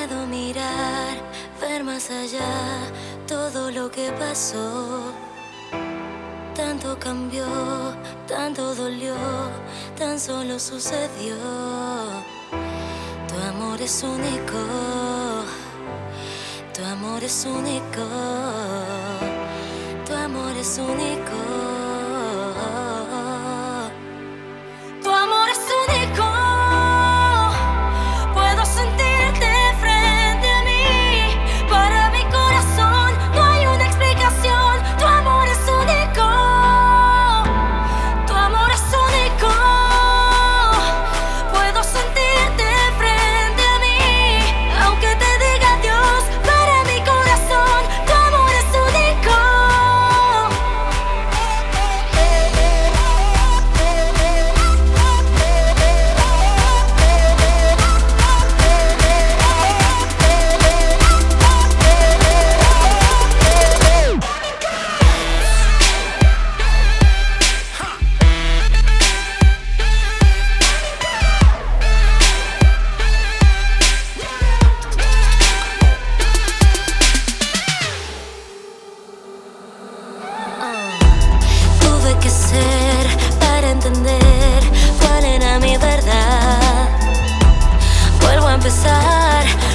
puedo mirar, ver más allá todo lo que pasó. Tanto cambió, tanto dolió, tan solo sucedió. Tu amor es único, tu amor es único, tu amor es único. Tu amor es único. Puedo sentirte frente a mí. Para mi corazón no hay una explicación. Tu amor es único. Tu amor es único. Puedo sentirte frente a mí. Aunque te diga adiós, para mi corazón tu amor es único. Tuve que ser para entender cuál era mi verdad. Vuelvo a empezar.